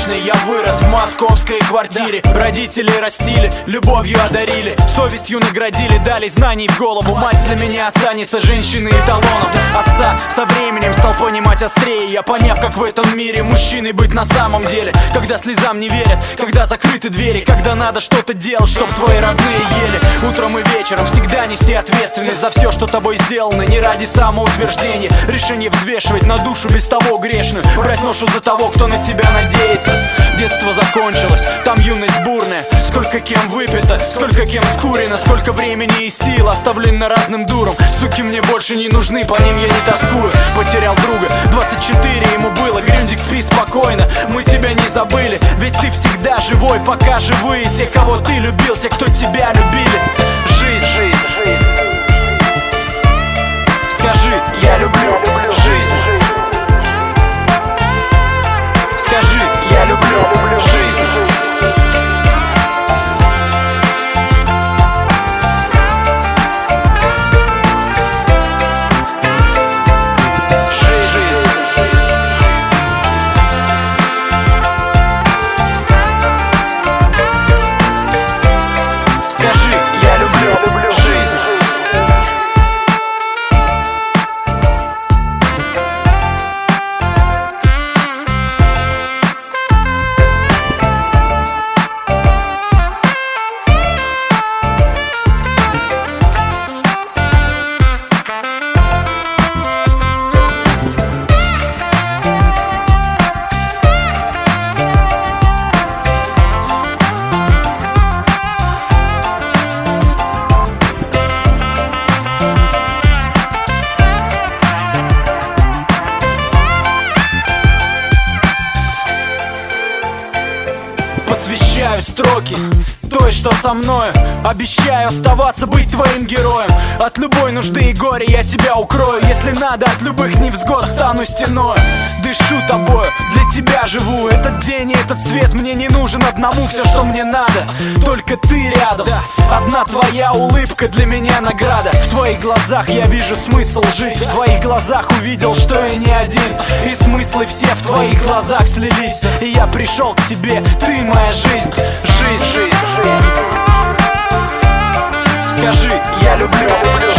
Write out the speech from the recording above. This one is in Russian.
столичной, я вырос в московской квартире. Родители растили, любовью одарили, совестью наградили, дали знаний в голову. Мать для меня останется женщиной эталоном. Отца со временем стал понимать острее, я поняв, как в этом мире мужчиной быть на самом деле. Когда слезам не верят, когда закрыты двери, когда надо что-то делать, чтоб твои родные ели. Утром и вечером всегда нести ответственность за все, что тобой сделано, не ради самоутверждения. Решение взвешивать на душу без того грешную, брать ношу за того, кто на тебя надеется. Детство закончилось, там юность бурная. Сколько кем выпито, сколько кем скурено, сколько времени и сил оставлено разным дурам. Суки мне больше не нужны, по ним я не тоскую. Потерял друга, 24 ему было. Грюндик, спи спокойно, мы тебя не забыли. Ведь ты всегда живой, пока живые те, кого ты любил, те, кто тебя любили. Жизнь, жизнь, жизнь. Скажи, я люблю жизнь. Скажи, я люблю жизнь. Посвящаю строки той, что со мною. Обещаю оставаться, быть твоим героем. От любой нужды и горя я тебя укрою. Если надо, от любых невзгод стану стеной. Дышу тобою, для тебя живу. Этот день и этот свет мне не нужен одному. Все, что мне надо, только ты рядом. Одна твоя улыбка для меня награда. В твоих глазах я вижу смысл жить. В твоих глазах увидел, что я не один. И смыслы все в твоих глазах слились. И я пришел к тебе, ты моя жизнь. Жизнь, жизнь, жизнь. Скажи, я люблю жизнь.